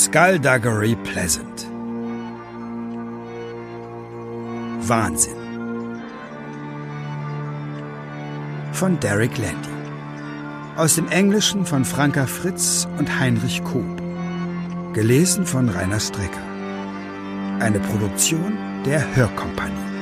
Skullduggery Pleasant. Wahnsinn. Von Derek Landy. Aus dem Englischen von Franka Fritz und Heinrich Koop. Gelesen von Rainer Strecker. Eine Produktion der Hörkompanie.